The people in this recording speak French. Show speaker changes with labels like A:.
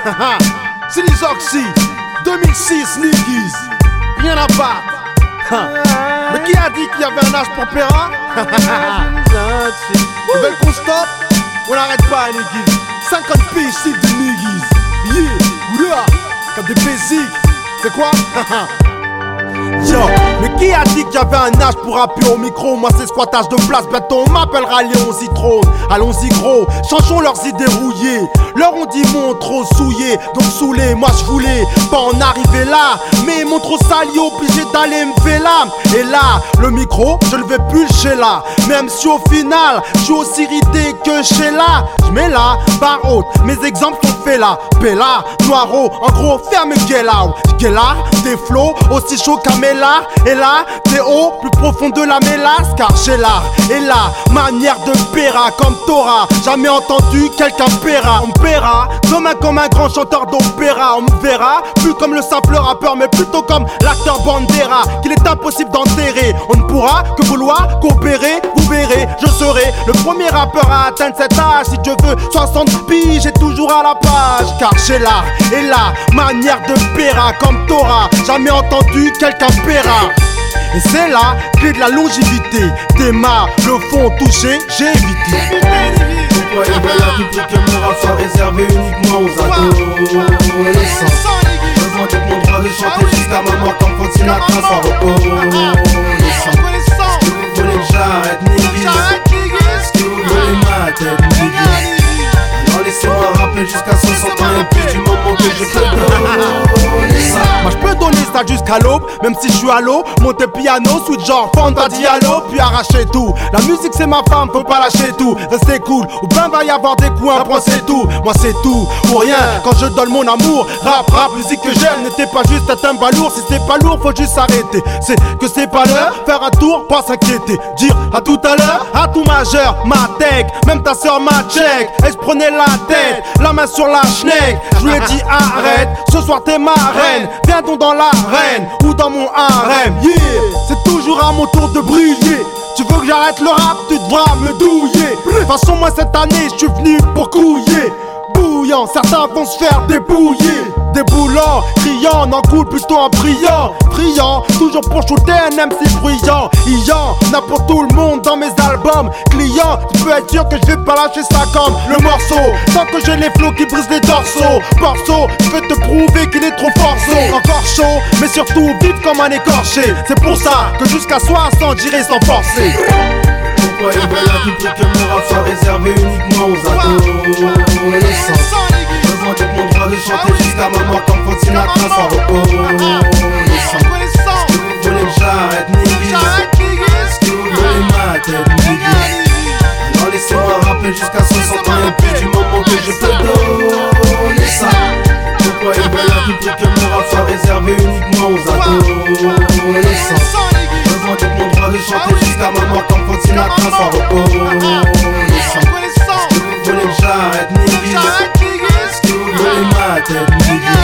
A: C'est les Oxy, 2006 Niggies, rien à battre. Mais qui a dit qu'il y avait un âge pour Péra? Ils veulent qu'on stoppe? On n'arrête pas Niggies. 50 piges style de Niggies. Yeah, oula, comme des basics. C'est quoi? Yo, mais qui a dit qu'il y avait un âge pour rapper au micro? Moi c'est squattage de place, bientôt on m'appellera Léon Zitrone. Allons-y gros, changeons leurs idées rouillées. Leur on dit mon trop souillé, donc saoulé, moi je voulais pas en arriver là. Mais mon trop sali, obligé d'aller me faire là. Et là, le micro, je ne vais plus le chez là. Même si au final, je suis aussi irrité que chez là. Je mets la barre haute, mes exemples sont faits là. Bella, Noiro, en gros ferme Guéla. Guéla, des flots aussi chauds qu'Amela. Et là, des hauts plus profonds de la mélasse. Car j'ai l'art et la manière de Péra comme Torah. Jamais entendu quelqu'un Péra. On me paiera demain comme un grand chanteur d'opéra. On me verra plus comme le simple rappeur, mais plutôt comme l'acteur Bandera qu'il est impossible d'enterrer. On ne pourra que vouloir coopérer. Vous verrez, je serai le premier rappeur à atteindre cet âge. Si Dieu veut 60 piges, j'ai toujours à la page. Car j'ai l'art et la manière de Péra comme Torah. Jamais entendu quelqu'un Péra. Et c'est la clé de la longévité. Démarre, le fond touché, j'ai évité.
B: Pourquoi ils veulent à tout prix que mon rap soit réservé uniquement aux adolescents? Je revendique mon droit de chanter jusqu'à ma mort comme Frank Sinatra sans reconnaissant. Est-ce que vous voulez que j'arrête Niggies? Est-ce que vous voulez ma tête Niggies? Alors laissez-moi rapper jusqu'à 60 ans et puis du moment que je peux donner ça.
A: Moi je peux donner ça jusqu'à l'aube, même si je suis à l'eau. Monter piano, switch genre Fanta Diallo, puis arracher tout. La musique c'est ma femme, faut pas lâcher tout. Restez cool, ou ben va y avoir des coups, un point c'est tout. Moi c'est tout, ou rien, quand je donne mon amour. Rap, musique que j'aime, n'était pas juste un balourd. Si c'est pas lourd, faut juste s'arrêter. C'est que c'est pas l'heure, faire un tour, pas s'inquiéter. Dire à tout à l'heure, à tout majeur, ma tech. Même ta soeur m'a check, et je prenais la tête, la main sur la schneck. Je lui ai dit arrête, ce soir t'es ma reine. Viens donc dans l'arène ou dans mon harem. Yeah, c'est toujours à mon tour de briller. Tu veux que j'arrête le rap, tu devras me douiller. De toute façon moi cette année je suis venu pour couiller. Bouillant, certains vont se faire débouiller. Déboulant, criant, n'en coule plutôt en brillant. Friand, toujours pour shooter un MC bruyant. Ian, n'a pour tout le monde dans mes albums. Client, tu peux être sûr que je vais pas lâcher ça comme le morceau. Tant que j'ai les flots qui brisent les dorsaux. Morceau, je vais te prouver qu'il est trop forceau. Encore chaud, mais surtout vif comme un écorché. C'est pour ça que jusqu'à 60 j'irai sans forcer.
B: Pourquoi ils veulent à tout prix que mon rap soit réservé uniquement aux adolescents? Je revendique mon droit de chanter jusqu'à ma mort comme Frank Sinatra sans reconnaissant. Est-ce que vous voulez que j'arrête Niggies? Est-ce que vous voulez ma tête Niggies? Alors laissez-moi rapper jusqu'à 60 ans et puis du moment que je peux donner ça. Pourquoi ils veulent à tout prix que mon rap soit réservé uniquement aux adolescents? Je revendique mon droit de chanter jusqu'à ma mort comme Frank Sinatra sans reconnaissant. Est-ce que vous voulez que j'arrête Niggies? Est-ce que vous voulez ma tête Niggies?